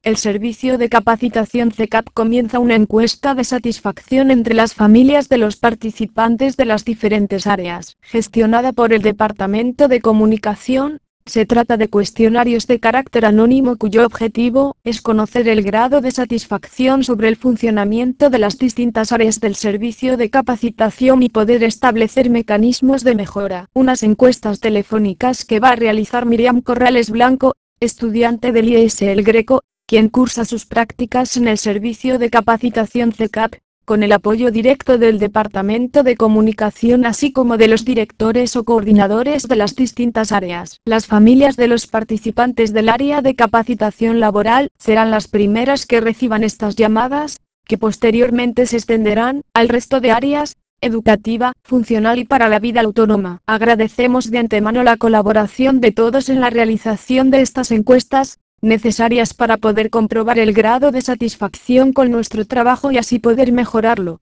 El servicio de capacitación CECAP comienza una encuesta de satisfacción entre las familias de los participantes de las diferentes áreas, gestionada por el Departamento de Comunicación. Se trata de cuestionarios de carácter anónimo cuyo objetivo es conocer el grado de satisfacción sobre el funcionamiento de las distintas áreas del servicio de capacitación y poder establecer mecanismos de mejora. Unas encuestas telefónicas que va a realizar Miriam Corrales Blanco, estudiante del IES El Greco, quien cursa sus prácticas en el servicio de capacitación CECAP, con el apoyo directo del Departamento de Comunicación así como de los directores o coordinadores de las distintas áreas. Las familias de los participantes del área de capacitación laboral serán las primeras que reciban estas llamadas, que posteriormente se extenderán al resto de áreas, educativa, funcional y para la vida autónoma. Agradecemos de antemano la colaboración de todos en la realización de estas encuestas, necesarias para poder comprobar el grado de satisfacción con nuestro trabajo y así poder mejorarlo.